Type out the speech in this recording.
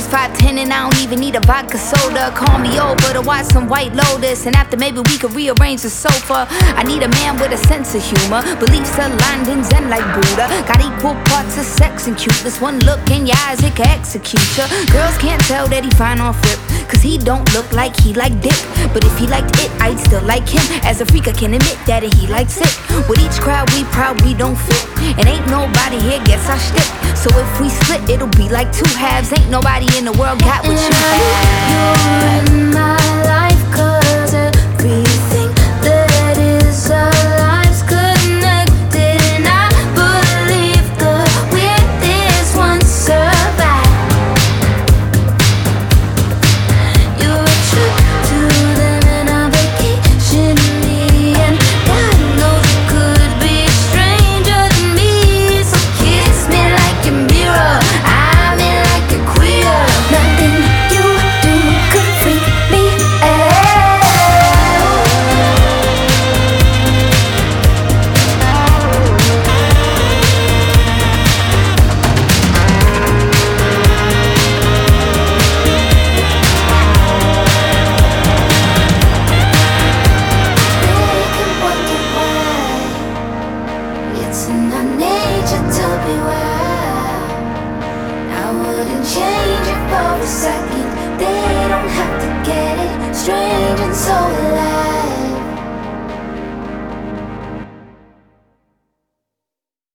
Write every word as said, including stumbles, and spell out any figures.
five ten and I don't even need a vodka soda. Call me over to watch some White Lotus, and after maybe we could rearrange the sofa. I need a man with a sense of humor, beliefs aligned and zen like Buddha. Got equal parts of sex and cuteness. One look in your eyes, it can execute ya. Girls can't tell that he fine off rip, cause he don't look like he like dick. But if he liked it, I'd still like him. As a freak I can admit that he likes it. With each crowd we proud we don't fit, and ain't nobody here gets our shtick. So if we split, it'll be like two halves. Ain't nobody in the world got what you have. You're in my life, cause everything that is our lives connected. And I believe the weirdest ones survive. You're a trip to them and a vacation in me, and God knows you could be a stranger than me. So kiss me like a mirror, I'm in like a queer. Nothing you do could freak me out. They can wonder why. It's in our nature to be wild. I wouldn't change it for a second. They don't have to get it. Strange and so